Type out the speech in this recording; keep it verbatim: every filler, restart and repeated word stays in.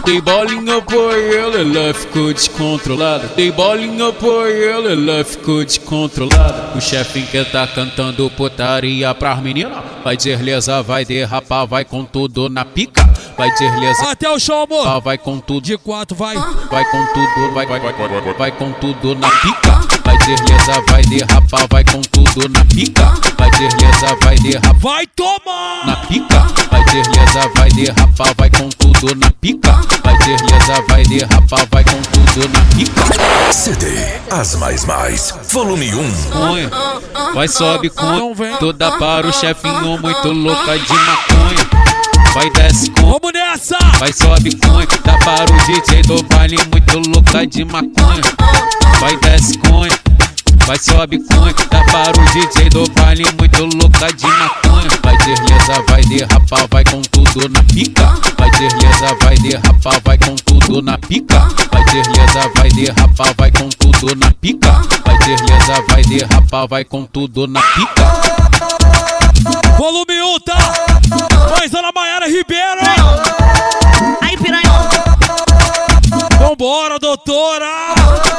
Dei bolinha pra ela, ela ficou descontrolada. Dei bolinha pra ela, ela ficou descontrolada. O chefe que tá cantando putaria pras meninas. Vai deslizar, vai derrapar, vai com tudo na pica. Vai deslizar até o chão, amor. Vai com tudo de quatro, vai. Vai com tudo, vai, vai, vai, vai, vai com tudo na pica. Vai deslizar, vai derrapar, vai com tudo na pica. Vai deslizar, vai derrapar, vai tomar na pica. Vai deslizar, vai derrapar, vai com tudo na pica. Vai deslizar, vai derrapar, vai com tudo na pica. C D As Mais Mais, volume um. Maconha, vai sobe com toda para o chefinho muito louca de maconha. Vai desce com, vamos nessa! Vai sobe com, dá para o D J do baile muito louca de maconha. Vai desce com, vai sobe com, dá para o D J do baile muito louca de maconha. Vai deslizar, vai derrapar, vai com tudo na pica. Vai deslizar, vai derrapar, vai com tudo na pica. Vai deslizar, vai derrapar, vai com tudo na pica. Vai deslizar, vai derrapar, vai com tudo na pica. Volume um, tá? Voz Ana Maiara Ribeiro. Aí, piranha. Vambora, doutora.